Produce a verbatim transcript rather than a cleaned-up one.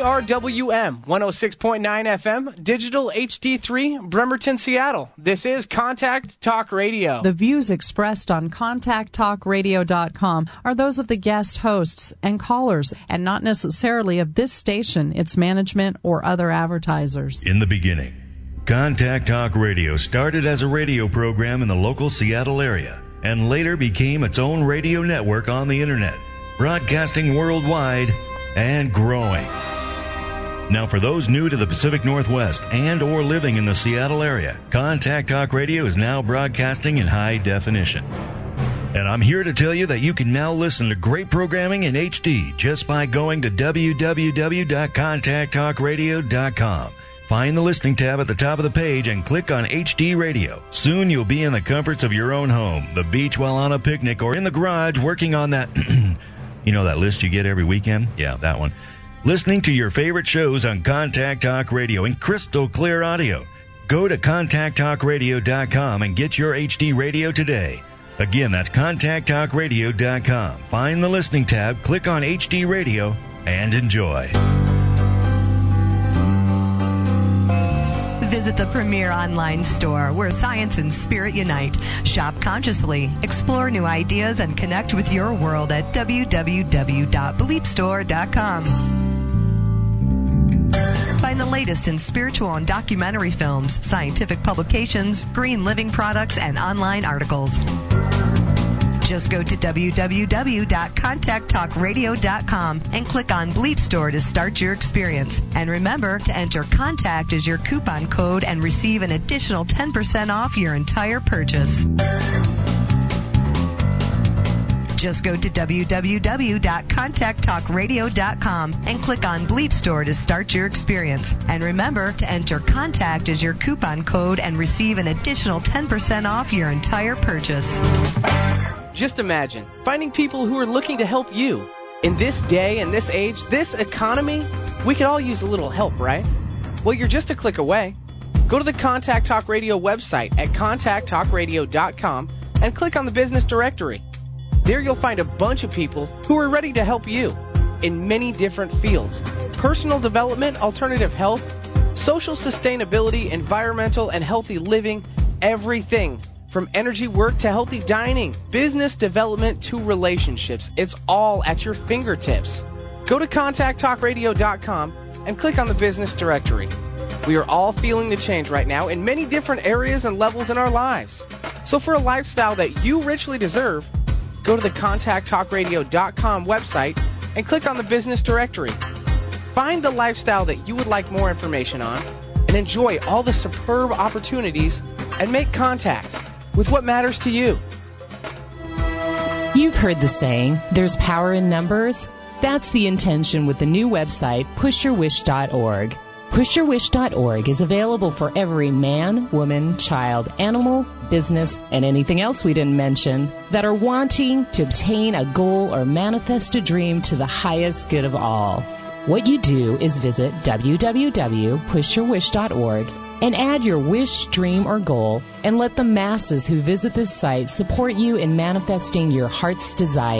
R W M one oh six point nine F M, Digital H D three, Bremerton, Seattle. This is Contact Talk Radio. The views expressed on contact talk radio dot com are those of the guest hosts and callers, and not necessarily of this station, its management, or other advertisers. In the beginning, Contact Talk Radio started as a radio program in the local Seattle area, and later became its own radio network on the internet, broadcasting worldwide and growing. Now, for those new to the Pacific Northwest and or living in the Seattle area, Contact Talk Radio is now broadcasting in high definition. And I'm here to tell you that you can now listen to great programming in H D just by going to w w w dot contact talk radio dot com. Find the listening tab at the top of the page and click on H D Radio. Soon you'll be in the comforts of your own home, the beach while on a picnic, or in the garage working on that, you know, that list you get every weekend? Yeah, that one. Listening to your favorite shows on Contact Talk Radio in crystal clear audio. Go to contact talk radio dot com and get your H D radio today. Again, that's contact talk radio dot com. Find the listening tab, click on H D Radio, and enjoy. Visit the premier online store where science and spirit unite. Shop consciously, explore new ideas, and connect with your world at w w w dot belief store dot com. Find the latest in spiritual and documentary films, scientific publications, green living products, and online articles. Just go to w w w dot contact talk radio dot com and click on Belief Store to start your experience. And remember to enter CONTACT as your coupon code and receive an additional ten percent off your entire purchase. Just go to w w w dot contact talk radio dot com and click on Belief Store to start your experience. And remember to enter CONTACT as your coupon code and receive an additional ten percent off your entire purchase. Just imagine finding people who are looking to help you. In this day and this age, this economy, we could all use a little help, right? Well, you're just a click away. Go to the Contact Talk Radio website at contact talk radio dot com and click on the business directory. There you'll find a bunch of people who are ready to help you in many different fields: personal development, alternative health, social sustainability, environmental and healthy living, everything. From energy work to healthy dining, business development to relationships, it's all at your fingertips. Go to contact talk radio dot com and click on the business directory. We are all feeling the change right now in many different areas and levels in our lives. So for a lifestyle that you richly deserve, go to the contact talk radio dot com website and click on the business directory. Find the lifestyle that you would like more information on and enjoy all the superb opportunities and make contact with what matters to you. You've heard the saying, there's power in numbers. That's the intention with the new website, push your wish dot org. push your wish dot org is available for every man, woman, child, animal, business, and anything else we didn't mention that are wanting to obtain a goal or manifest a dream to the highest good of all. What you do is visit w w w dot push your wish dot org and add your wish, dream, or goal, and let the masses who visit this site support you in manifesting your heart's desire.